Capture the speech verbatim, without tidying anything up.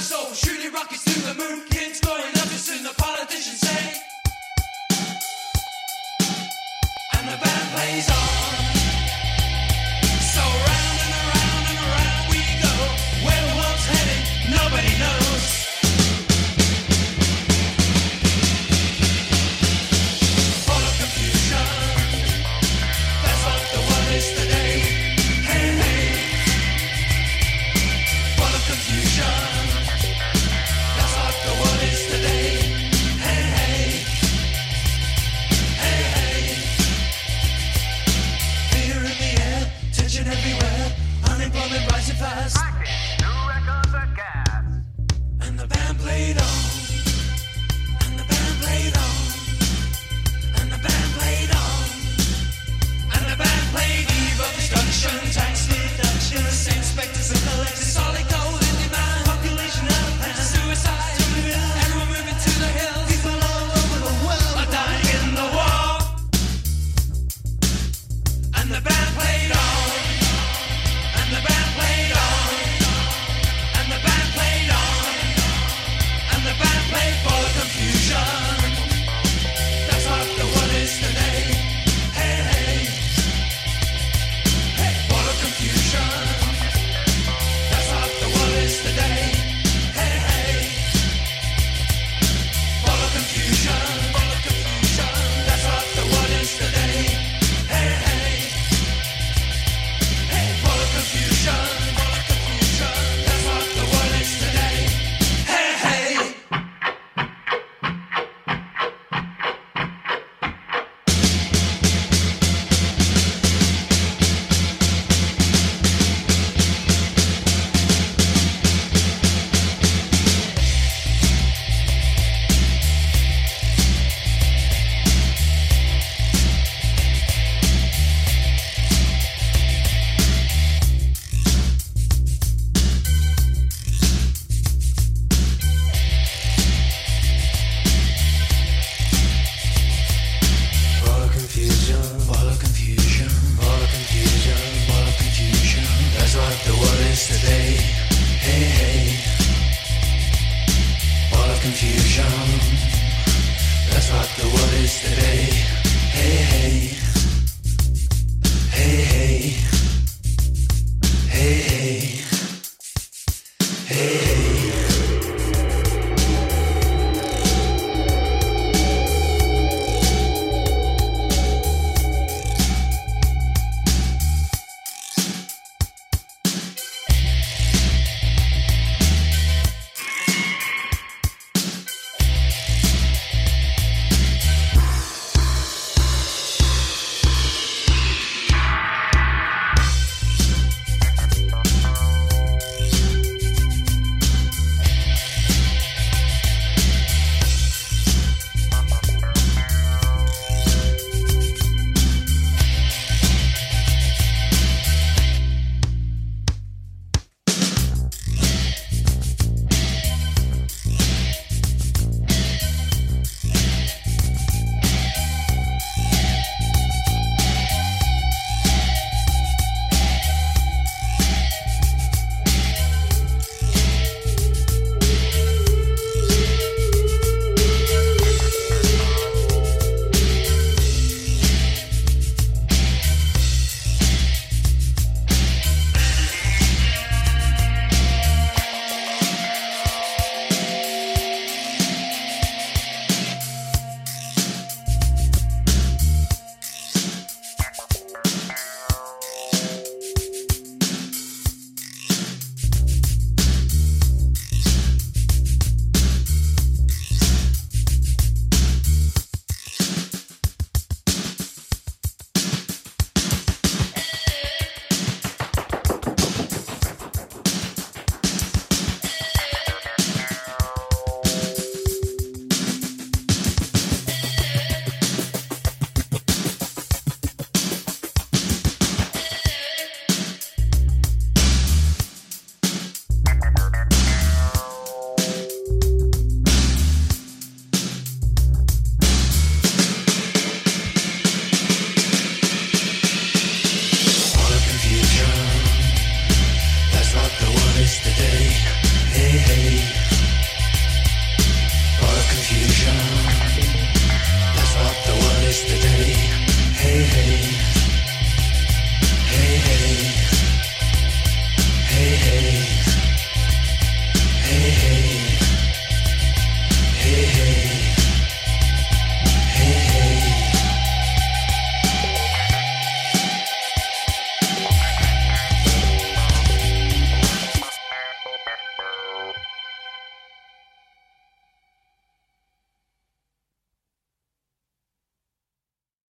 So shooting rockets to the moon, kids blowing up as soon the politicians say. And the band plays on. So round and around and around we go. Where the world's heading, nobody knows. Full of confusion. That's what the world is today. Hey, hey. Full of confusion. That's what the world is today. Hey, hey. Hey, hey. Fear in the air, tension everywhere. Unemployment rising fast. New records are gas. And the band played on. And the band played on. And the band played on. And the band played Eve of Destruction, tax deduction, inspectors and collectors, solid gold in demand, population elephant, suicide, everyone moving to the hills, people all over the world are dying in the war. And the band played on. And the band played on. And the band played on. And the band played for the confusion. That's what the world is today. Hey, hey. Hey, for the confusion. That's what the world is today. Hey, hey. For the confusion. For the confusion. That's what the world is today. Hey, hey. Hey, for the confusion. For the confusion. That's what the world is today. Hey, hey. Full of confusion, full of confusion, full of confusion, full of confusion. That's what the world is today. Hey, hey. Full of confusion. That's what the world is today. Hey, hey. Hey, hey.